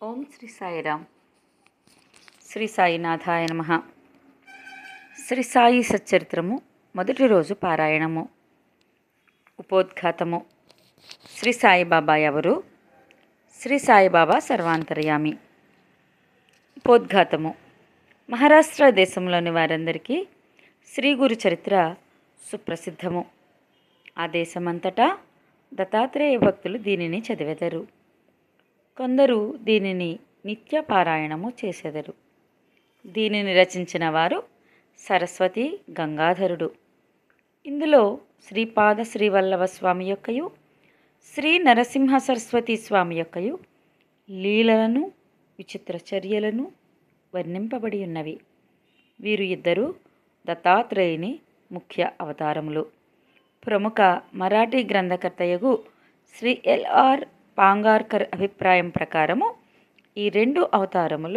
ఓం శ్రీ సాయిరామ్. శ్రీ సాయినాథాయ నమః. శ్రీ సాయి సచ్చరిత్రము మొదటి రోజు పారాయణము. ఉపోద్ఘాతము. శ్రీ సాయిబాబా ఎవరు? శ్రీ సాయిబాబా సర్వాంతర్యామి. ఉపోద్ఘాతము. మహారాష్ట్ర దేశంలోని వారందరికీ శ్రీ గురు చరిత్ర సుప్రసిద్ధము. ఆ దేశమంతటా దత్తాత్రేయ భక్తులు దీనిని చదివెదరు. కొందరు దీనిని నిత్య పారాయణము చేసెదరు. దీనిని రచించిన వారు సరస్వతి గంగాధరుడు. ఇందులో శ్రీపాద శ్రీవల్లభ స్వామి యొక్కయు శ్రీ నరసింహ సరస్వతి స్వామి యొక్కయు లీలలను విచిత్ర చర్యలను వర్ణింపబడి ఉన్నవి. వీరు ఇద్దరు దత్తాత్రేయుని ముఖ్య అవతారములు. ప్రముఖ మరాఠీ గ్రంథకర్తయగు శ్రీ ఎల్.ఆర్. పాంగార్కర్ అభిప్రాయం ప్రకారము ఈ రెండు అవతారములు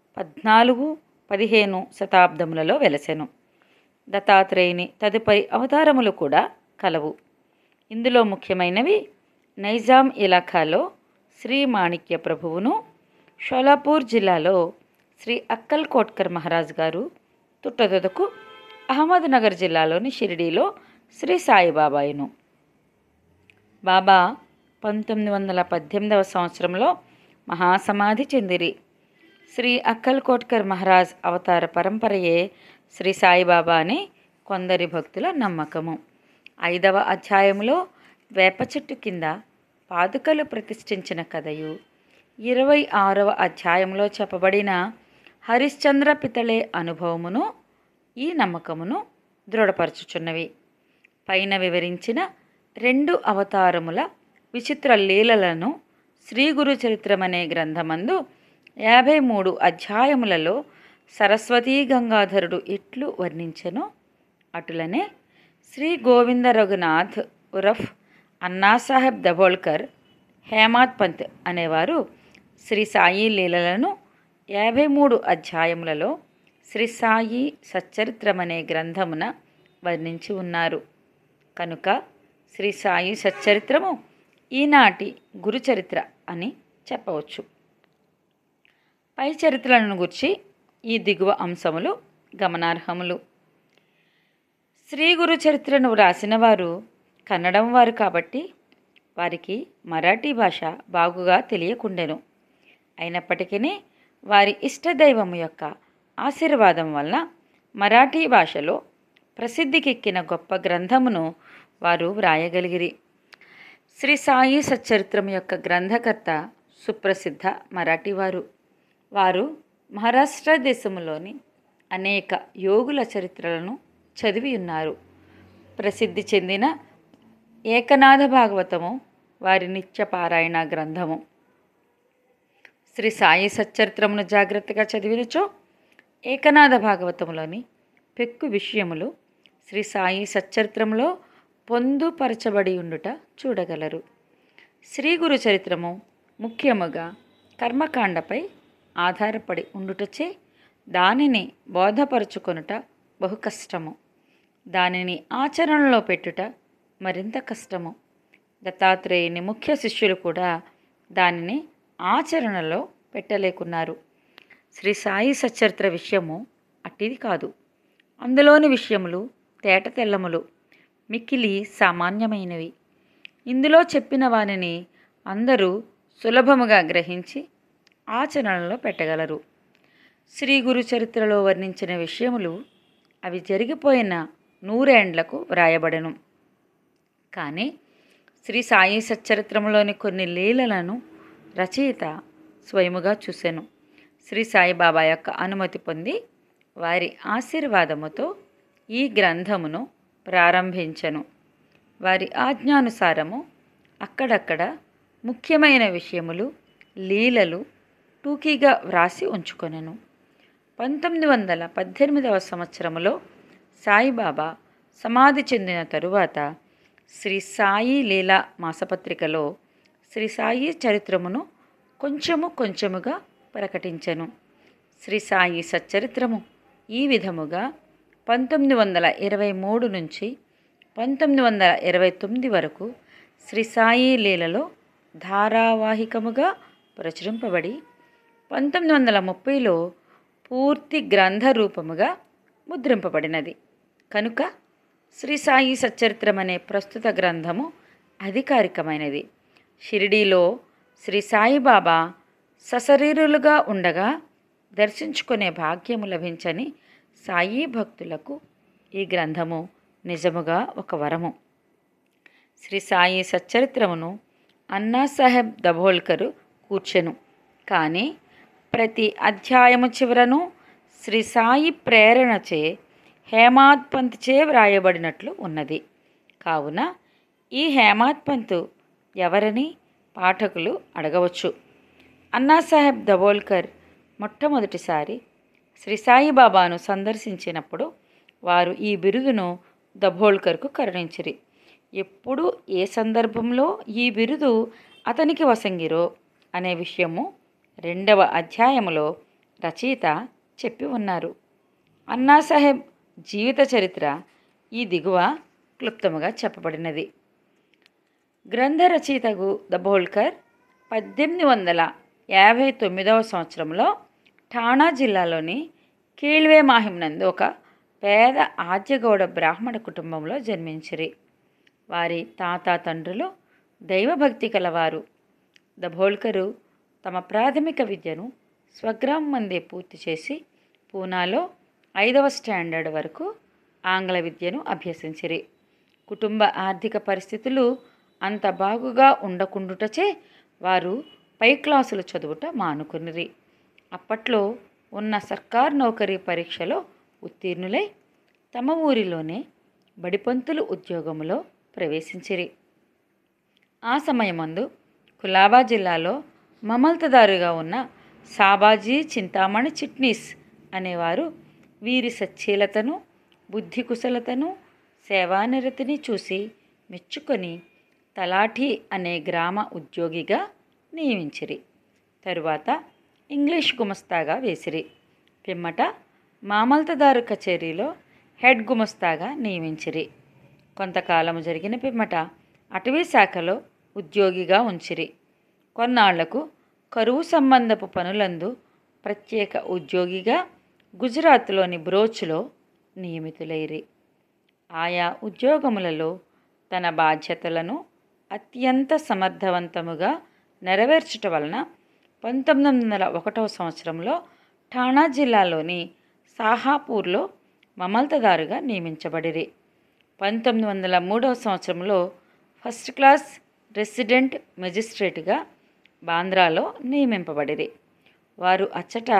14-15 శతాబ్దములలో వెలసెను. దత్తాత్రేయుని తదుపరి అవతారములు కూడా కలవు. ఇందులో ముఖ్యమైనవి నైజాం ఇలాఖాలో శ్రీ మాణిక్య ప్రభువును, షోలాపూర్ జిల్లాలో శ్రీ అక్కల్ కోట్కర్ మహారాజ్ గారు, తుట్టదొదకు అహ్మద్నగర్ జిల్లాలోని షిరిడీలో శ్రీ సాయిబాబాయును. బాబా 1918 సంవత్సరంలో మహాసమాధి చెందిరి. శ్రీ అక్కల్ కోట్కర్ మహారాజ్ అవతార పరంపరయే శ్రీ సాయిబాబా అని కొందరి భక్తుల నమ్మకము. 5వ అధ్యాయములో వేప చెట్టు కింద పాదుకలు ప్రతిష్ఠించిన కథయు, 26వ అధ్యాయంలో చెప్పబడిన హరిశ్చంద్ర పితళే అనుభవమును ఈ నమ్మకమును దృఢపరచుచున్నవి. పైన వివరించిన 2 అవతారముల విచిత్ర లీలలను శ్రీ గురు చరిత్రమనే గ్రంథమందు 53 అధ్యాయములలో సరస్వతీ గంగాధరుడు ఎట్లు వర్ణించెనో అటులనే శ్రీ గోవింద రఘునాథ్ ఉరఫ్ అన్నాసాహెబ్ దబోల్కర్, హేమాద్ పంత్ అనేవారు శ్రీ సాయి లీలలను 53 అధ్యాయములలో శ్రీ సాయి సచ్చరిత్రమనే గ్రంథమున వర్ణించి ఉన్నారు. కనుక శ్రీ సాయి సచ్చరిత్రము ఈనాటి గురుచరిత్ర అని చెప్పవచ్చు. పై చరిత్రలను గురించి ఈ దిగువ అంశములు గమనార్హములు. శ్రీ గురు చరిత్రను వ్రాసిన వారు కన్నడం వారు కాబట్టి వారికి మరాఠీ భాష బాగుగా తెలియకుండెను. అయినప్పటికీ వారి ఇష్టదైవము యొక్క ఆశీర్వాదం వలన మరాఠీ భాషలో ప్రసిద్ధికెక్కిన గొప్ప గ్రంథమును వారు వ్రాయగలిగిరి. శ్రీ సాయి సచ్చరిత్రం యొక్క గ్రంథకర్త సుప్రసిద్ధ మరాఠీవారు. వారు మహారాష్ట్ర దేశంలోని అనేక యోగుల చరిత్రలను చదివి ఉన్నారు. ప్రసిద్ధి చెందిన ఏకనాథ భాగవతము వారి నిత్య పారాయణ గ్రంథము. శ్రీ సాయి సచ్చరిత్రమును జాగ్రత్తగా చదివినచో ఏకనాథ భాగవతములోని పెక్కు విషయములు శ్రీ సాయి సచ్చరిత్రంలో పొందుపరచబడి ఉండుట చూడగలరు. శ్రీ గురు చరిత్రము ముఖ్యముగా కర్మకాండపై ఆధారపడి ఉండుటచే దానిని బోధపరుచుకొనుట బహు కష్టము. దానిని ఆచరణలో పెట్టుట మరింత కష్టము. దత్తాత్రేయుని ముఖ్య శిష్యులు కూడా దానిని ఆచరణలో పెట్టలేకున్నారు. శ్రీ సాయి సచ్చరిత్ర విషయము అట్టిది కాదు. అందులోని విషయములు తేట తెల్లములు, మిక్కిలి సామాన్యమైనవి. ఇందులో చెప్పిన వానిని అందరూ సులభముగా గ్రహించి ఆచరణలో పెట్టగలరు. శ్రీ గురు చరిత్రలో వర్ణించిన విషయములు అవి జరిగిపోయిన 100 ఏండ్లకు వ్రాయబడెను. కానీ శ్రీ సాయి సచ్చరిత్రములోని కొన్ని లీలలను రచయిత స్వయముగా చూసెను. శ్రీ సాయిబాబా యొక్క అనుమతి పొంది వారి ఆశీర్వాదముతో ఈ గ్రంథమును ప్రారంభించెను. వారి ఆజ్ఞానుసారము అక్కడక్కడ ముఖ్యమైన విషయములు, లీలలు టూకీగా వ్రాసి ఉంచుకొనెను. 1918వ సంవత్సరములో సాయిబాబా సమాధి చెందిన తరువాత శ్రీ సాయి లీలా మాసపత్రికలో శ్రీ సాయి చరిత్రమును కొంచెముగా ప్రకటించెను. శ్రీ సాయి సచ్చరిత్రము ఈ విధముగా 1923 నుంచి 1929 వరకు శ్రీ సాయి లీలలో ధారావాహికముగా ప్రచురింపబడి 1930లో పూర్తి గ్రంథ రూపముగా ముద్రింపబడినది. కనుక శ్రీ సాయి సచ్చరిత్రం అనే ప్రస్తుత గ్రంథము అధికారికమైనది. షిరిడీలో శ్రీ సాయిబాబా సశరీరులుగా ఉండగా దర్శించుకునే భాగ్యము లభించని సాయి భక్తులకు ఈ గ్రంథము నిజముగా ఒక వరము. శ్రీ సాయి సచ్చరిత్రమును అన్నాసాహెబ్ దబోల్కరు కూర్చెను. కానీ ప్రతి అధ్యాయము చివరను శ్రీ సాయి ప్రేరణచే హేమాద్ పంత్చే వ్రాయబడినట్లు ఉన్నది. కావున ఈ హేమాద్ పంత్ ఎవరని పాఠకులు అడగవచ్చు. అన్నాసాహెబ్ దబోల్కర్ మొట్టమొదటిసారి శ్రీ సాయిబాబాను సందర్శించినప్పుడు వారు ఈ బిరుదును దబోల్కర్కు కరుణించిరి. ఎప్పుడు ఏ సందర్భంలో ఈ బిరుదు అతనికి వసంగిరో అనే విషయము 2వ అధ్యాయములో రచయిత చెప్పి ఉన్నారు. అన్నాసాహెబ్ జీవిత చరిత్ర ఈ దిగువ క్లుప్తముగా చెప్పబడినది. గ్రంథ రచయితకు దబోల్కర్ 1859వ సంవత్సరంలో ఠాణా జిల్లాలోని కీళ్వే మాహిం నందు ఒక పేద ఆద్యగౌడ బ్రాహ్మణ కుటుంబంలో జన్మించిరి. వారి తాత తండ్రులు దైవభక్తి కలవారు. దబోల్కరు తమ ప్రాథమిక విద్యను స్వగ్రామందే పూర్తి చేసి పూనాలో 5వ స్టాండర్డ్ వరకు ఆంగ్ల విద్యను అభ్యసించిరి. కుటుంబ ఆర్థిక పరిస్థితులు అంత బాగుగా ఉండకుండుటచే వారు పై క్లాసులు చదువుట మానుకునిరి. అప్పట్లో ఉన్న సర్కార్ నౌకరీ పరీక్షలో ఉత్తీర్ణులై తమ ఊరిలోనే బడిపంతులు ఉద్యోగములో ప్రవేశించిరి. ఆ సమయమందు కులాబా జిల్లాలో మమల్తదారుగా ఉన్న సాబాజీ చింతామణి చిట్నీస్ అనేవారు వీరి సచ్చీలతను, బుద్ధి కుశలతను, సేవానిరతిని చూసి మెచ్చుకొని తలాఠీ అనే గ్రామ ఉద్యోగిగా నియమించిరి. తరువాత ఇంగ్లీష్ గుమస్తాగా వేసిరి. పిమ్మట మామల్తదారు కచేరీలో హెడ్ గుమస్తాగా నియమించిరి. కొంతకాలము జరిగిన పిమ్మట అటవీ శాఖలో ఉద్యోగిగా ఉంచిరి. కొన్నాళ్లకు కరువు సంబంధపు పనులందు ప్రత్యేక ఉద్యోగిగా గుజరాత్లోని బ్రోచ్లో నియమితులైరి. ఆయా ఉద్యోగములలో తన బాధ్యతలను అత్యంత సమర్థవంతముగా నెరవేర్చుట వలన 1901వ సంవత్సరంలో ఠాణా జిల్లాలోని సాహాపూర్లో మమల్తదారుగా నియమించబడిరి. 1903వ సంవత్సరంలో ఫస్ట్ క్లాస్ రెసిడెంట్ మెజిస్ట్రేట్గా బాంద్రాలో నియమింపబడిరి. వారు అచ్చట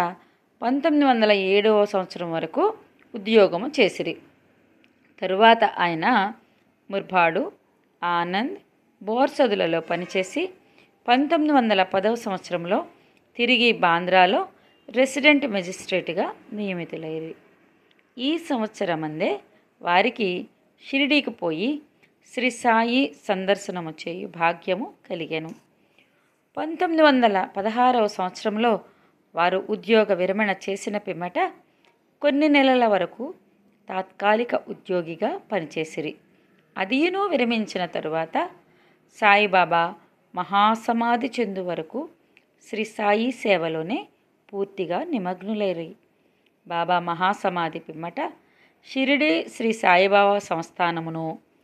1907వ సంవత్సరం వరకు ఉద్యోగము చేసిరి. తరువాత ఆయన ముర్బాడు, ఆనంద్, బోర్సదులలో పనిచేసి 1910వ సంవత్సరంలో తిరిగి బాంద్రాలో రెసిడెంట్ మెజిస్ట్రేట్గా నియమితులైరి. ఈ సంవత్సరమందే వారికి షిరిడీకి పోయి శ్రీ సాయి సందర్శనము చేయు భాగ్యము కలిగెను. 1916వ సంవత్సరంలో వారు ఉద్యోగ విరమణ చేసిన పిమ్మట కొన్ని నెలల వరకు తాత్కాలిక ఉద్యోగిగా పనిచేసిరి. అదియును విరమించిన తరువాత సాయిబాబా మహాసమాధి చెందు వరకు శ్రీ సాయి సేవలోనే పూర్తిగా నిమగ్నులైరి. బాబా మహాసమాధి పిమ్మట షిరిడీ శ్రీ సాయిబాబా సంస్థానమును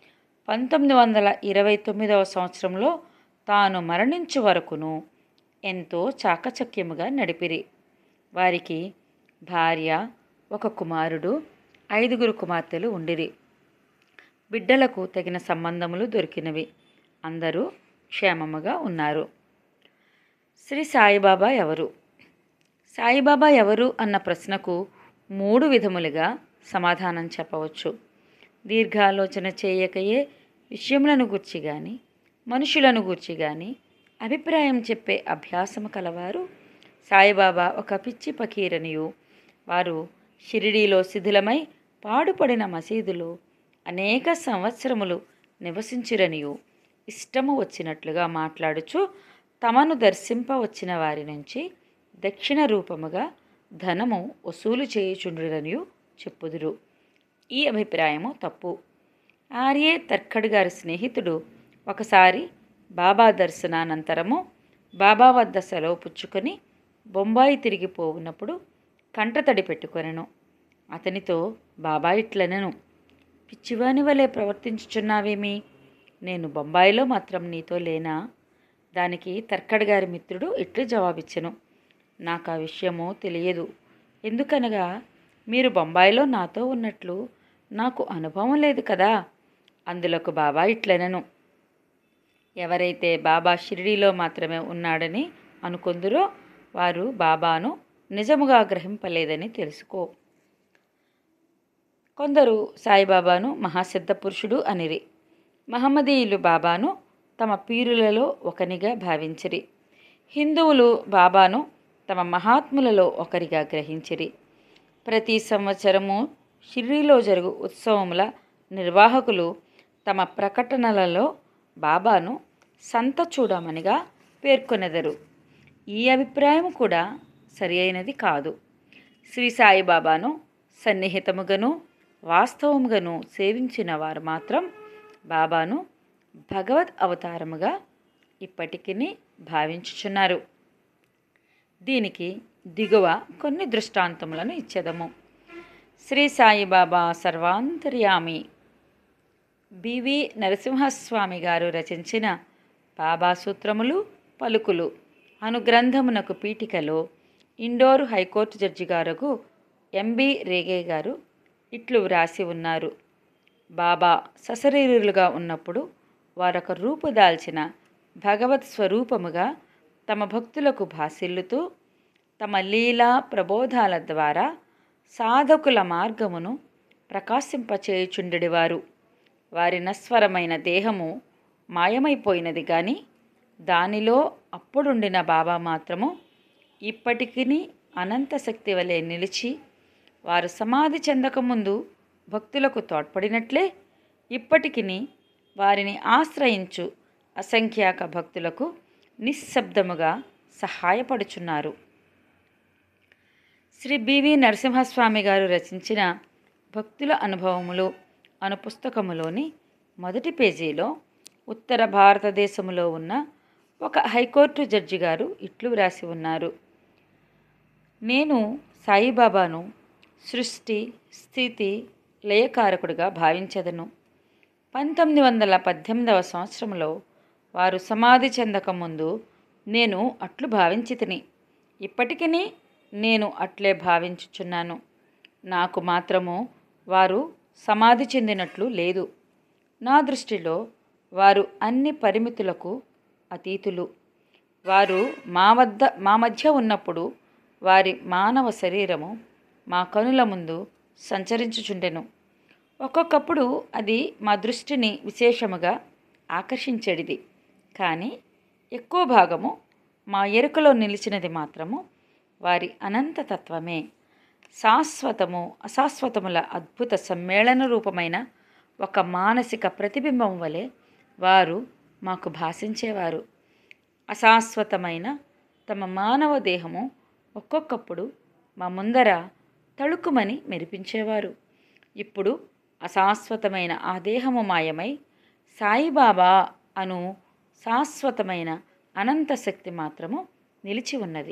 1929వ సంవత్సరంలో తాను మరణించు వరకును ఎంతో చాకచక్యముగా నడిపిరి. వారికి భార్య, ఒక కుమారుడు, 5 కుమార్తెలు ఉండిరి. బిడ్డలకు తగిన సంబంధములు దొరికినవి. అందరూ క్షేమముగా ఉన్నారు. శ్రీ సాయిబాబా ఎవరు? సాయిబాబా ఎవరు అన్న ప్రశ్నకు 3 విధములుగా సమాధానం చెప్పవచ్చు. దీర్ఘాలోచన చేయకయే విషయములను గూర్చి కానీ మనుషులను గూర్చి కానీ అభిప్రాయం చెప్పే అభ్యాసము కలవారు సాయిబాబా ఒక పిచ్చి పకీరనియు, వారు షిరిడీలో శిథిలమై పాడుపడిన మసీదులో అనేక సంవత్సరములు నివసించిరనియు ఇష్టము వచ్చినట్లుగా మాట్లాడుచు తమను దర్శింపవచ్చిన వారి నుంచి దక్షిణ రూపముగా ధనము వసూలు చేయుచుండురనియు చెప్పుదురు. ఈ అభిప్రాయము తప్పు. ఆర్యే తర్కడ్ గారి స్నేహితుడు ఒకసారి బాబా దర్శనానంతరము బాబా వద్ద సెలవు పుచ్చుకొని బొంబాయి తిరిగిపోవునప్పుడు కంటతడి పెట్టుకొనెను. అతనితో బాబా ఇట్లనెను, పిచ్చివాని వలె ప్రవర్తించుచున్నావేమి? నేను బొంబాయిలో మాత్రం నీతో లేనా? దానికి తర్కడ్ గారి మిత్రుడు ఇట్లు జవాబిచ్చెను, నాకు ఆ విషయము తెలియదు. ఎందుకనగా మీరు బొంబాయిలో నాతో ఉన్నట్లు నాకు అనుభవం లేదు కదా. అందులకు బాబా ఇట్లనెను, ఎవరైతే బాబా షిరిడీలో మాత్రమే ఉన్నాడని అనుకొందురో వారు బాబాను నిజముగా గ్రహింపలేదని తెలుసుకో. కొందరు సాయిబాబాను మహాసిద్ధ పురుషుడు అనిరి. మహమ్మదీయులు బాబాను తమ పీరులలో ఒకనిగా భావించిరి. హిందువులు బాబాను తమ మహాత్ములలో ఒకరిగా గ్రహించిరి. ప్రతి సంవత్సరము షిరిడీలో జరుగు ఉత్సవముల నిర్వాహకులు తమ ప్రకటనలలో బాబాను సంత చూడమనిగా పేర్కొనెదరు. ఈ అభిప్రాయం కూడా సరి అయినది కాదు. శ్రీ సాయిబాబాను సన్నిహితముగాను వాస్తవముగాను సేవించిన వారు మాత్రం బాబాను భగవద్ అవతారముగా ఇప్పటికీ భావించుచున్నారు. దీనికి దిగువ కొన్ని దృష్టాంతములను ఇచ్చేదము. శ్రీ సాయిబాబా సర్వాంతర్యామి బివి నరసింహస్వామి గారు రచించిన బాబా సూత్రములు పలుకులు అను గ్రంథమునకు పీఠికలో ఇండోర్ హైకోర్టు జడ్జి గారు ఎంబి రేగే గారు ఇట్లు వ్రాసి ఉన్నారు. బాబా సశరీరులుగా ఉన్నప్పుడు వారొక రూపుదాల్చిన భగవత్ స్వరూపముగా తమ భక్తులకు భాసిల్లుతూ తమ లీలా ప్రబోధాల ద్వారా సాధకుల మార్గమును ప్రకాశింపచేయుచుండెడివారు. వారి నశ్వరమైన దేహము మాయమైపోయినది గాని దానిలో అప్పుడుండిన బాబా మాత్రము ఇప్పటికీ అనంత శక్తి వలె నిలిచి వారు సమాధి చెందకముందు భక్తులకు తోడ్పడినట్లే ఇప్పటికీ వారిని ఆశ్రయించు అసంఖ్యాక భక్తులకు నిశ్శబ్దముగా సహాయపడుచున్నారు. శ్రీ బివి నరసింహస్వామి గారు రచించిన భక్తుల అనుభవములు అను పుస్తకములోని మొదటి పేజీలో ఉత్తర భారతదేశములో ఉన్న ఒక హైకోర్టు జడ్జి గారు ఇట్లు వ్రాసి ఉన్నారు. నేను సాయిబాబాను సృష్టి స్థితి లయకారకుడిగా భావించెదను. 1918వ సంవత్సరంలో వారు సమాధి చెందకముందు నేను అట్లు భావించితిని. ఇప్పటికీ నేను అట్లే భావించుచున్నాను. నాకు మాత్రము వారు సమాధి చెందినట్లు లేదు. నా దృష్టిలో వారు అన్ని పరిమితులకు అతీతులు. వారు మా మధ్య ఉన్నప్పుడు వారి మానవ శరీరము మా కనుల ముందు సంచరించుచుండెను. ఒక్కొక్కప్పుడు అది మా దృష్టిని విశేషముగా ఆకర్షించేది. కానీ ఎక్కువ భాగము మా ఎరుకలో నిలిచినది మాత్రము వారి అనంతతత్వమే. శాశ్వతము అశాశ్వతముల అద్భుత సమ్మేళన రూపమైన ఒక మానసిక ప్రతిబింబం వలె వారు మాకు భాషించేవారు. అశాశ్వతమైన తమ మానవ దేహము ఒక్కొక్కప్పుడు మా ముందర తళుకుమని మెరిపించేవారు. ఇప్పుడు అశాశ్వతమైన ఆ దేహము మాయమై సాయిబాబా అను శాశ్వతమైన అనంత శక్తి మాత్రము నిలిచి ఉన్నది.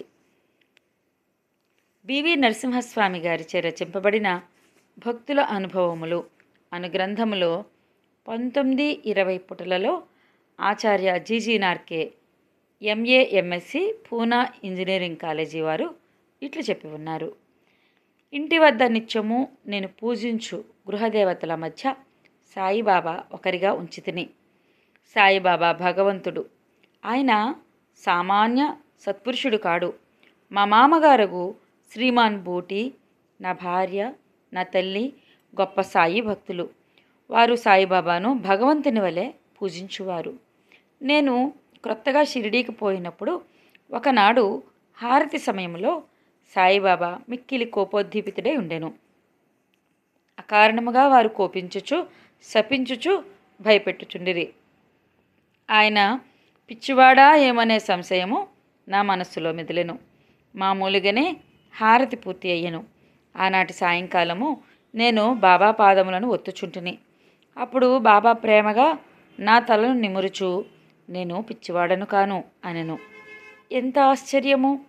బివి నరసింహస్వామి గారిచే రచింపబడిన భక్తుల అనుభవములు అను గ్రంథములో 19-20 పుటలలో Acharya G G Narke M A M Sc Poona engineering college వారు ఇట్లు చెప్పి ఉన్నారు. ఇంటి వద్ద నిత్యము నేను పూజించు గృహదేవతల మధ్య సాయిబాబా ఒకరిగా ఉంచితిని. సాయిబాబా భగవంతుడు. ఆయన సామాన్య సత్పురుషుడు కాడు. మా మామగారు శ్రీమాన్ బూటి, నా భార్య, నా తల్లి గొప్ప సాయి భక్తులు. వారు సాయిబాబాను భగవంతుని వలె పూజించువారు. నేను క్రొత్తగా షిరిడీకి పోయినప్పుడు ఒకనాడు హారతి సమయంలో సాయిబాబా మిక్కిలి కోపోద్దీపితుడై ఉండెను. అకారణముగా వారు కోపించుచు శపించుచు భయపెట్టుచుండిరి. ఆయన పిచ్చివాడా ఏమనే సంశయము నా మనస్సులో మెదిలెను. మామూలుగానే హారతి పూర్తి అయ్యెను. ఆనాటి సాయంకాలము నేను బాబా పాదములను ఒత్తుచుంటిని. అప్పుడు బాబా ప్రేమగా నా తలను నిమురుచు, నేను పిచ్చివాడను కాను అనెను. ఎంత ఆశ్చర్యము!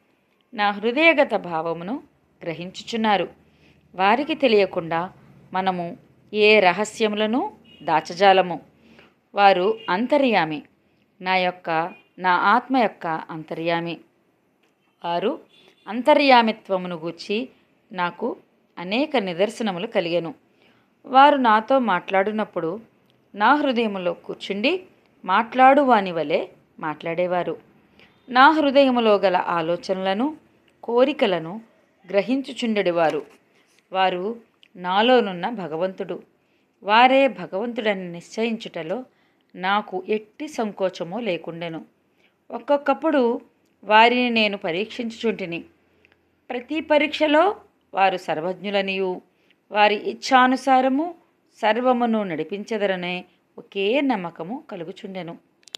నా హృదయగత భావమును గ్రహించుచున్నారు. వారికి తెలియకుండా మనము ఏ రహస్యములను దాచజాలము. వారు అంతర్యామి, నా ఆత్మ యొక్క అంతర్యామి. వారు అంతర్యామిత్వమును గూర్చి నాకు అనేక నిదర్శనములు కలిగెను. వారు నాతో మాట్లాడినప్పుడు నా హృదయములో కూర్చుండి మాట్లాడు వాని వలె మాట్లాడేవారు. నా హృదయములో గల ఆలోచనలను, కోరికలను గ్రహించుచుండెడివారు. వారు నాలోనున్న భగవంతుడు. వారే భగవంతుడని నిశ్చయించుటలో నాకు ఎట్టి సంకోచమో లేకుండెను. ఒక్కొక్కప్పుడు వారిని నేను పరీక్షించుచుంటిని. ప్రతి పరీక్షలో వారు సర్వజ్ఞులనియు వారి ఇచ్ఛానుసారము సర్వమును నడిపించెదరనే ఒకే నమ్మకము కలుగుచుండెను.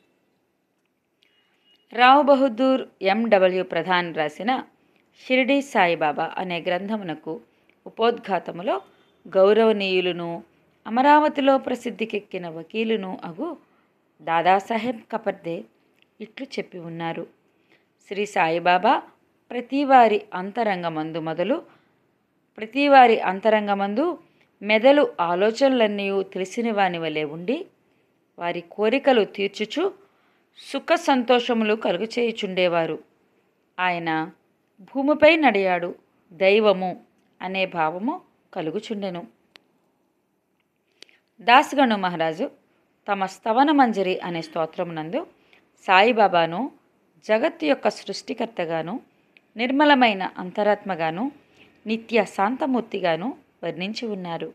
రావ్ బహదూర్ ఎండబ్ల్యూ ప్రధాన్ రాసిన షిరిడీ సాయిబాబా అనే గ్రంథమునకు ఉపోద్ఘాతములో గౌరవనీయులను అమరావతిలో ప్రసిద్ధికెక్కిన వకీలును అగు దాదాసాహెబ్ కపర్దే ఇట్లు చెప్పి ఉన్నారు. శ్రీ సాయిబాబా ప్రతివారి అంతరంగమందు మెదలు ఆలోచనలన్నీ తెలిసిన వాని వలె ఉండి వారి కోరికలు తీర్చుచు సుఖ సంతోషములు కలుగచేయుచుండేవారు. ఆయన భూమిపై నడియాడు దైవము అనే భావము కలుగుచుండెను. దాస్గణు మహారాజు తమ స్తవన మంజరి అనే స్తోత్రమునందు సాయిబాబాను జగత్తు యొక్క సృష్టికర్తగాను, నిర్మలమైన అంతరాత్మగాను, నిత్య శాంతమూర్తిగాను వర్ణించి ఉన్నారు.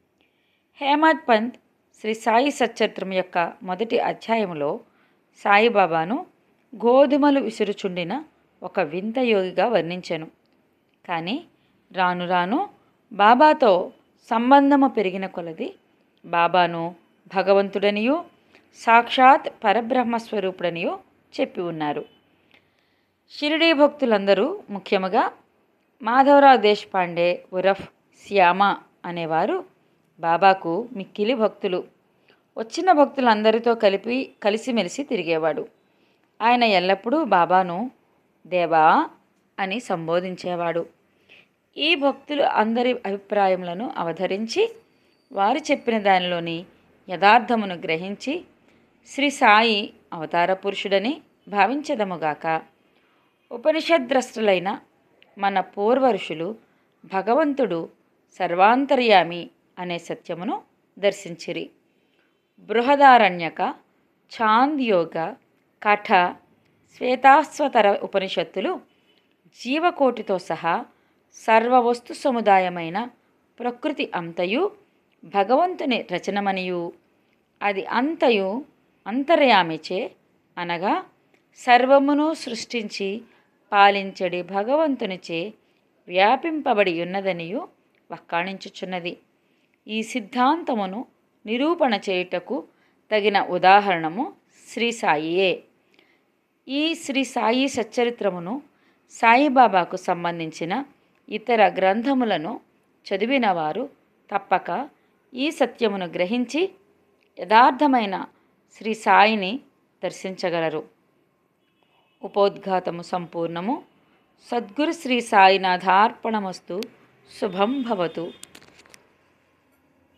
హేమద్ పంత్ శ్రీ సాయి సచ్చరిత్రం యొక్క మొదటి అధ్యాయములో సాయిబాబాను గోధుమలు విసురుచుండిన ఒక వింత యోగిగా వర్ణించెను. కానీ రాను రాను బాబాతో సంబంధము పెరిగిన కొలది బాబాను భగవంతుడనియు సాక్షాత్ పరబ్రహ్మస్వరూపుడనియు చెప్పి ఉన్నారు. షిరిడీ భక్తులందరూ, ముఖ్యముగా మాధవరావు దేశపాండే ఉరఫ్ శ్యామ అనేవారు బాబాకు మిక్కిలి భక్తులు. వచ్చిన భక్తులందరితో కలిసిమెలిసి తిరిగేవాడు. ఆయన ఎల్లప్పుడూ బాబాను దేవా అని సంబోధించేవాడు. ఈ భక్తులు అందరి అభిప్రాయములను అవధరించి వారు చెప్పిన దానిలోని యథార్థమును గ్రహించి శ్రీ సాయి అవతార పురుషుడని భావించదముగాక. ఉపనిషద్ద్రష్టులైన మన పూర్వ ఋషులు భగవంతుడు సర్వాంతర్యామి అనే సత్యమును దర్శించిరి. బృహదారణ్యక, ఛాందోగ్య, కఠ, శ్వేతాశ్వతర ఉపనిషత్తులు జీవకోటితో సహా సర్వవస్తు సముదాయమైన ప్రకృతి అంతయు భగవంతుని రచనమనియు అది అంతయు అంతర్యామిచే అనగా సర్వమును సృష్టించి పాలించడి భగవంతునిచే వ్యాపింపబడి ఉన్నదనియు వక్కాణించుచున్నది. ఈ సిద్ధాంతమును నిరూపణ చేయుటకు తగిన ఉదాహరణము శ్రీ సాయియే. ఈ శ్రీ సాయి సచ్చరిత్రమును, సాయిబాబాకు సంబంధించిన ఇతర గ్రంథములను చదివిన వారు తప్పక ఈ సత్యమును గ్రహించి యథార్థమైన శ్రీ సాయిని దర్శించగలరు. ఉపోద్ఘాతము సంపూర్ణము. సద్గురు శ్రీ సాయినాథార్పణమస్తు. శుభం భవతు.